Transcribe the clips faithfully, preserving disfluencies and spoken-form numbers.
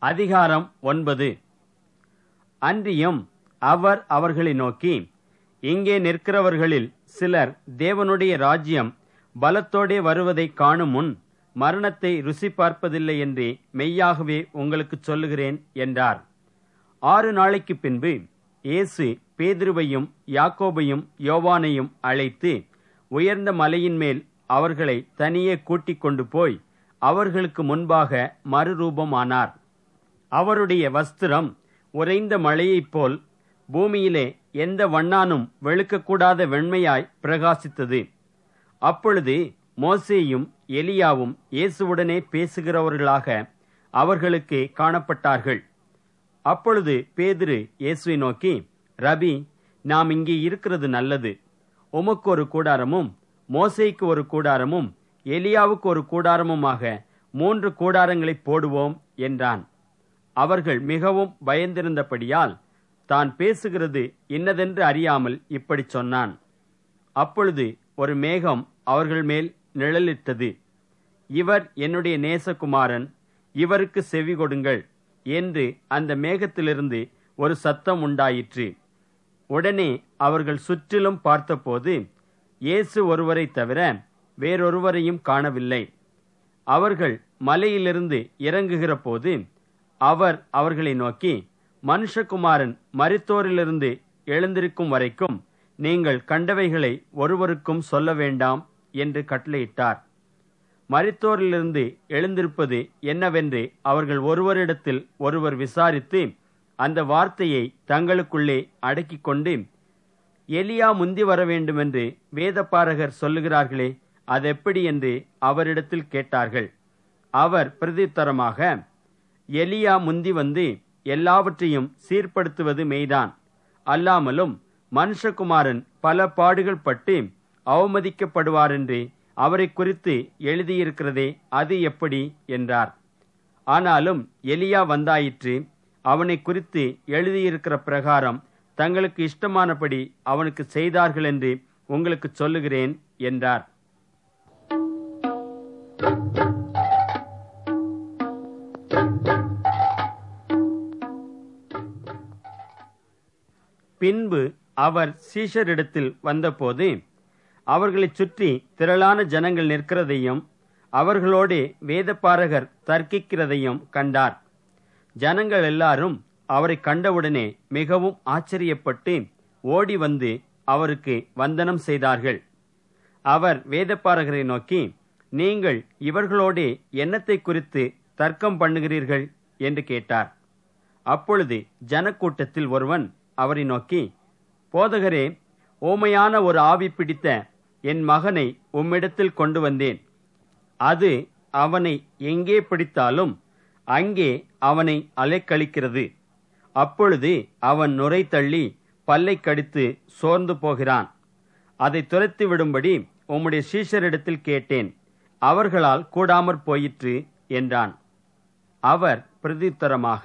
அதிகாரம் ஒன்பது. அன்றியும் அவர் அவர்களை நோக்கி, இங்கே நிற்கிறவர்களில் சிலர் தேவனுடைய ராஜ்யம் பலத்தோடே வருவதை காணும் முன் மரணத்தை ருசி பார்ப்பதில்லை என்று மெய்யாகவே உங்களுக்கு சொல்லுகிறேன் என்றார். ஆறு நாளைக்கு பின்பு இயேசு பேதுருவையும் யாக்கோபையும் யோவானையும் அழைத்து உயர்ந்த மலையின் மேல் அவர்களை தனியே கூட்டிக் கொண்டு போய் அவர்களுக்கு முன்பாக மறுரூபமானார். அவருடைய வஸ்திரம் உறைந்த மழையைப் போல் பூமியிலே எந்த வண்ணானும் வெளுக்கக்கூடாத வெண்மையாய் பிரகாசித்தது. அப்பொழுது மோசேயும் எலியாவும் இயேசுவுடனே பேசுகிறவர்களாக அவர்களுக்கு காணப்பட்டார்கள். அப்பொழுது பேதுரு இயேசுவை நோக்கி, ரபி, நாம் இங்கே இருக்கிறது நல்லது. உமக்கு ஒரு கூடாரமும் மோசேக்கு ஒரு கூடாரமும் எலியாவுக்கு ஒரு கூடாரமுமாக மூன்று கூடாரங்களை போடுவோம் என்றான். அவர்கள் மிகவும் பயந்திருந்தபடியால் தான் பேசுகிறது இன்னதென்று அறியாமல் இப்படி சொன்னான். அப்பொழுது ஒரு மேகம் அவர்கள் மேல் நிழலிட்டது. இவர் என்னுடைய நேசகுமாரன், இவருக்கு செவி கொடுங்கள் என்று அந்த மேகத்திலிருந்து ஒரு சத்தம் உண்டாயிற்று. உடனே அவர்கள் சுற்றிலும் பார்த்தபோது இயேசு ஒருவரை தவிர வேறொருவரையும் காணவில்லை. அவர்கள் மலையிலிருந்து இறங்குகிற போது அவர் அவர்களை நோக்கி, மனுஷகுமாரன் மரித்தோரிலிருந்து எழுந்திருக்கும் வரைக்கும் நீங்கள் கண்டவைகளை ஒருவருக்கும் சொல்ல வேண்டாம் என்று கட்டளையிட்டார். மரித்தோரிலிருந்து எழுந்திருப்பது என்னவென்று அவர்கள் ஒருவரிடத்தில் ஒருவர் விசாரித்து அந்த வார்த்தையை தங்களுக்குள்ளே அடக்கிக் கொண்டு, எலியா முந்தி வர வேண்டுமென்று வேதபாரகர் சொல்லுகிறார்களே, அதெப்படி என்று அவரிடத்தில் கேட்டார்கள். அவர் பிரதியுத்தரமாக, எலியா முந்தி வந்து எல்லாவற்றையும் சீர்படுத்துவது மெய்தான். அல்லாமலும் மனுஷகுமாரன் பல பாடுகள் பட்டு அவமதிக்கப்படுவார் என்று அவரை குறித்து எழுதியிருக்கிறதே, அது எப்படி என்றார். ஆனாலும் எலியா வந்தாயிற்று, அவனை குறித்து எழுதியிருக்கிற பிரகாரம் தங்களுக்கு இஷ்டமானபடி அவனுக்கு செய்தார்கள் என்று உங்களுக்கு சொல்லுகிறேன் என்றார். பின்பு அவர் சீஷரிடத்தில் வந்தபோது அவர்களைச் சுற்றி திரளான ஜனங்கள் நிற்கிறதையும் அவர்களோடு வேதபாரகர் தர்க்கிக்கிறதையும் கண்டார். ஜனங்கள் எல்லாரும் அவரை கண்டவுடனே மிகவும் ஆச்சரியப்பட்டு ஓடி வந்து அவருக்கு வந்தனம் செய்தார்கள். அவர் வேதபாரகரை நோக்கி, நீங்கள் இவர்களோடு என்னத்தை குறித்து தர்க்கம் பண்ணுகிறீர்கள் என்று கேட்டார். அப்பொழுது ஜனக்கூட்டத்தில் ஒருவன் அவரை நோக்கி, போதகரே, ஓமையான ஒரு ஆவி பிடித்த என் மகனை உம்மிடத்தில் கொண்டு வந்தேன். அது அவனை எங்கே பிடித்தாலும் அங்கே அவனை அலைக்கழிக்கிறது. அப்பொழுது அவன் நுரை தள்ளி பல்லை கடித்து சோர்ந்து போகிறான். அதை துரத்தி விடும்படி உம்முடைய சீஷரிடத்தில் கேட்டேன், அவர்களால் கூடாமற் போயிற்று என்றான். அவர் பிரதியுத்தரமாக,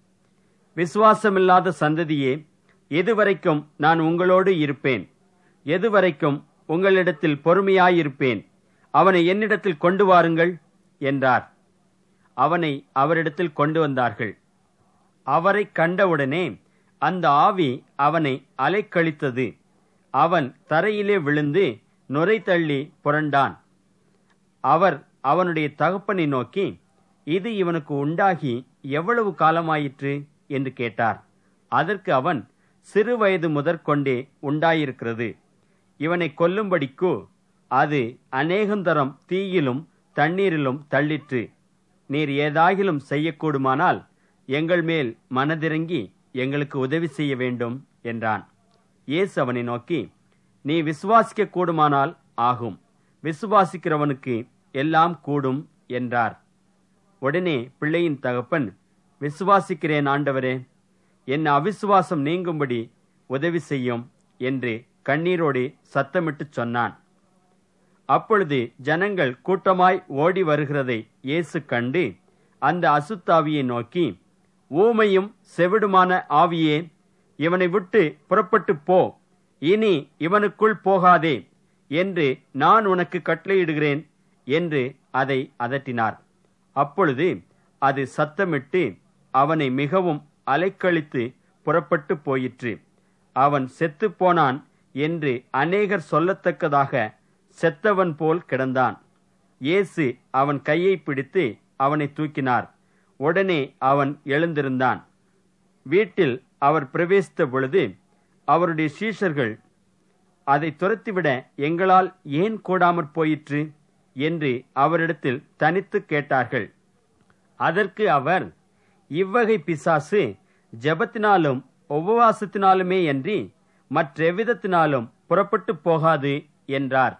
விசுவாசமில்லாத சந்ததியே, எதுவரைக்கும் நான் உங்களோடு இருப்பேன்? எதுவரைக்கும் உங்களிடத்தில் பொறுமையாயிருப்பேன்? அவனை என்னிடத்தில் கொண்டு வாருங்கள் என்றார். அவனை அவரிடத்தில் கொண்டு வந்தார்கள். அவரை கண்டவுடனே அந்த ஆவி அவனை அலைக்கழித்தது. அவன் தரையிலே விழுந்து நுரை தள்ளி புரண்டான். அவர் அவனுடைய தகப்பனை நோக்கி, இது இவனுக்கு உண்டாகி எவ்வளவு காலமாயிற்று என்று கேட்டார். அதற்கு அவன், சிறு வயது முதற்கொண்டே உண்டாயிருக்கிறது. இவனை கொல்லும்படிக்கு அது அநேகந்தரம் தீயிலும் தண்ணீரிலும் தள்ளிற்று. நீர் ஏதாகிலும் செய்யக்கூடுமானால் எங்கள் மேல் மனதிறங்கி எங்களுக்கு உதவி செய்ய வேண்டும் என்றான். இயேசு அவனை நோக்கி, நீ விசுவாசிக்க கூடுமானால் ஆகும், விசுவாசிக்கிறவனுக்கு எல்லாம் கூடும் என்றார். உடனே பிள்ளையின் தகப்பன், விசுவாசிக்கிறேன் ஆண்டவரே, என் அவிசுவாசம் நீங்கும்படி உதவி செய்யும் என்று கண்ணீரோடு சத்தமிட்டு சொன்னான். அப்பொழுது ஜனங்கள் கூட்டமாய் ஓடி வருகிறதை இயேசு கண்டு அந்த அசுத்தாவியை நோக்கி, ஊமையும் செவிடுமான ஆவியே, இவனை விட்டு புறப்பட்டு போ, இனி இவனுக்குள் போகாதே என்று நான் உனக்கு கட்டளையிடுகிறேன் என்று அதை அதட்டினார். அப்பொழுது அது சத்தமிட்டு அவனை மிகவும் அலைக்கழித்து புறப்பட்டு போயிற்று. அவன் செத்துப்போனான் என்று அநேகர் சொல்லத்தக்கதாக செத்தவன் போல் கிடந்தான். இயேசு அவன் கையை பிடித்து அவனை தூக்கினார். உடனே அவன் எழுந்திருந்தான். வீட்டில் அவர் பிரவேசித்த பொழுது அவருடைய சீஷர்கள், அதை துரத்திவிட எங்களால் ஏன் கூடாமற் போயிற்று என்று அவரிடத்தில் தனித்து கேட்டார்கள். அதற்கு அவர், இவ்வகை பிசாசு ஜெபத்தினாலும் உபவாசத்தினாலுமே அன்றி மற்றெவ்விதத்தினாலும் புறப்பட்டு போகாது என்றார்.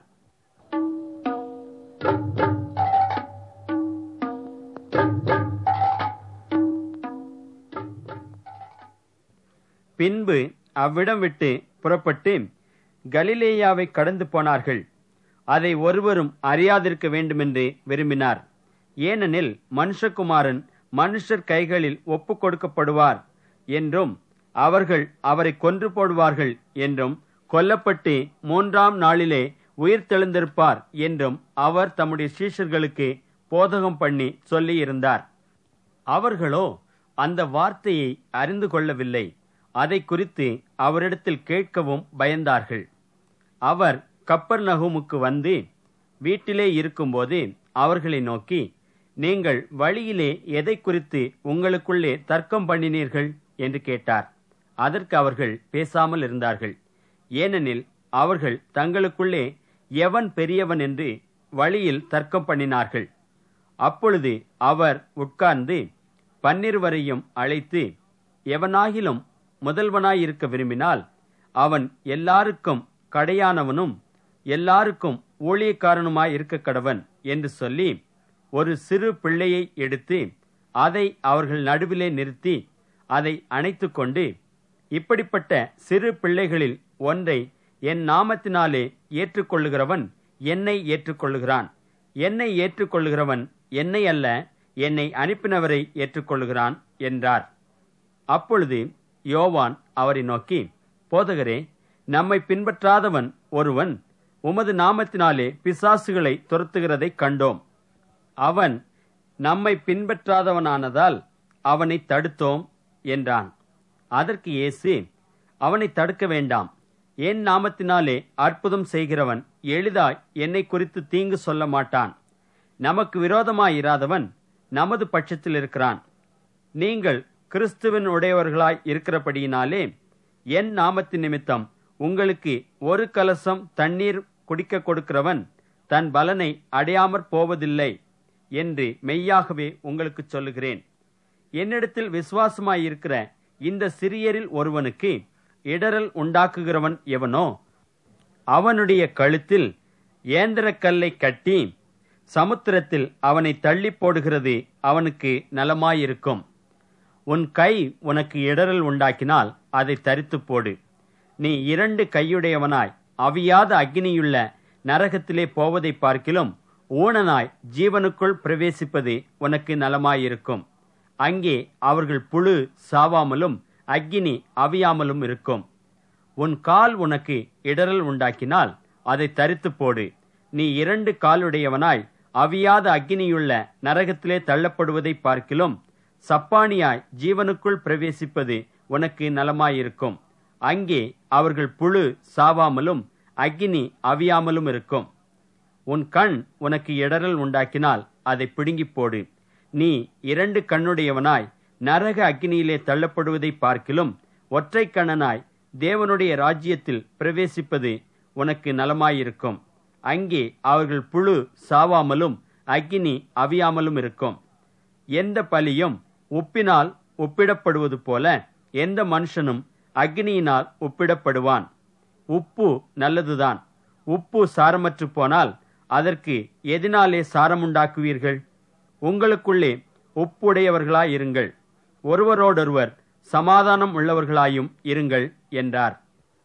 பின்பு அவ்விடம் விட்டு புறப்பட்டு கலிலேயாவை கடந்து போனார்கள். அதை ஒருவரும் அறியாதிருக்க வேண்டுமென்று விரும்பினார். ஏனெனில் மனுஷகுமாரன் மனுஷர் கைகளில் ஒப்புக் கொடுக்கப்படுவார் என்றும் அவர்கள் அவரை கொன்று போடுவார்கள் என்றும் கொல்லப்பட்டு மூன்றாம் நாளிலே உயிர்த்தெழுந்திருப்பார் என்றும் அவர் தம்முடைய சீஷர்களுக்கு போதகம் பண்ணி சொல்லியிருந்தார். அவர்களோ அந்த வார்த்தையை அறிந்து கொள்ளவில்லை. அதை குறித்து அவரிடத்தில் கேட்கவும் பயந்தார்கள். அவர் கப்பர்நகூமுக்கு வந்து வீட்டிலே இருக்கும்போது அவர்களை நோக்கி, நீங்கள் வழியிலே எதை குறித்து உங்களுக்குள்ளே தர்க்கம் பண்ணினீர்கள் என்று கேட்டார். அதற்கு அவர்கள் பேசாமல் இருந்தார்கள். ஏனெனில் அவர்கள் தங்களுக்குள்ளே எவன் பெரியவன் என்று வழியில் தர்க்கம் பண்ணினார்கள். அப்பொழுது அவர் உட்கார்ந்து பன்னிருவரையும் அழைத்து, எவனாகிலும் முதல்வனாயிருக்க விரும்பினால் அவன் எல்லாருக்கும் கடையானவனும் எல்லாருக்கும் ஊழியக்காரனுமாய் இருக்க கடவன் என்று சொல்லி, ஒரு சிறு பிள்ளையை எடுத்து அதை அவர்கள் நடுவிலே நிறுத்தி அதை அணைத்து கொண்டு, இப்படிப்பட்ட சிறு பிள்ளைகளில் ஒன்றை என் நாமத்தினாலே ஏற்றுக்கொள்ளுகிறவன் என்னை ஏற்றுக்கொள்ளுகிறான், என்னை ஏற்றுக்கொள்ளுகிறவன் என்னை அல்ல என்னை அனுப்பினவரை ஏற்றுக்கொள்ளுகிறான் என்றார். அப்பொழுது யோவான் அவரை நோக்கி, போதகரே, நம்மை பின்பற்றாதவன் ஒருவன் உமது நாமத்தினாலே பிசாசுகளை துரத்துகிறதை கண்டோம். அவன் நம்மை பின்பற்றாதவனானதால் அவனை தடுத்தோம் என்றான். அதற்கு இயேசு, அவனை தடுக்க வேண்டாம். என் நாமத்தினாலே அற்புதம் செய்கிறவன் எளிதாய் என்னை குறித்து தீங்கு சொல்ல மாட்டான். நமக்கு விரோதமாயிராதவன் நமது பட்சத்தில் இருக்கிறான். நீங்கள் கிறிஸ்துவின் உடையவர்களாய் இருக்கிறபடியினாலே என் நாமத்தின் நிமித்தம் உங்களுக்கு ஒரு கலசம் தண்ணீர் குடிக்க கொடுக்கிறவன் தன் பலனை அடையாமற் போவதில்லை என்று மெய்யாகவே உங்களுக்கு சொல்லுகிறேன். என்னிடத்தில் விசுவாசமாயிருக்கிற இந்த சிறியரில் ஒருவனுக்கு இடரல் உண்டாக்குகிறவன் எவனோ அவனுடைய கழுத்தில் ஏந்திரக்கல்லை கட்டி சமுத்திரத்தில் அவனை தள்ளி போடுகிறது அவனுக்கு நலமாயிருக்கும். உன் கை உனக்கு இடரல் உண்டாக்கினால் அதை தரித்து போடு. நீ இரண்டு கையுடையவனாய் அவியாத அக்கினியுள்ள நரகத்திலே போவதை பார்க்கிலும் ஊனனாய் ஜீவனுக்குள் பிரவேசிப்பது உனக்கு நலமாயிருக்கும். அங்கே அவர்கள் புழு சாவாமலும் அக்கினி அவியாமலும் இருக்கும். உன் கால் உனக்கு இடரல் உண்டாக்கினால் அதை தரித்து போடு. நீ இரண்டு காலுடையவனாய் அவியாத அக்கினியுள்ள நரகத்திலே தள்ளப்படுவதை பார்க்கிலும் சப்பானியாய் ஜீவனுக்குள் பிரவேசிப்பது உனக்கு நலமாயிருக்கும். அங்கே அவர்கள் புழு சாவாமலும் அக்கினி அவியாமலும் இருக்கும். உன் கண் உனக்கு இடரல் உண்டாக்கினால் அதை பிடுங்கி போடு. நீ இரண்டு கண்ணுடையவனாய் நரக அக்கினியிலே தள்ளப்படுவதை பார்க்கிலும் ஒற்றை கண்ணனாய் தேவனுடைய ராஜ்யத்தில் பிரவேசிப்பது உனக்கு நலமாயிருக்கும். அங்கே அவர்கள் புழு சாவாமலும் அக்கினி அவியாமலும் இருக்கும். எந்த பலியும் உப்பினால் ஒப்பிடப்படுவது போல எந்த மனுஷனும் அக்கினியினால் ஒப்பிடப்படுவான். உப்பு நல்லதுதான். உப்பு சாரமற்று போனால் அதற்கு எதினாலே சாரமுண்டாக்குவீர்கள்? உங்களுக்குள்ளே உப்புடையவர்களாயிருங்கள், ஒருவரோடொருவர் சமாதானம் உள்ளவர்களாயும் இருங்கள் என்றார்.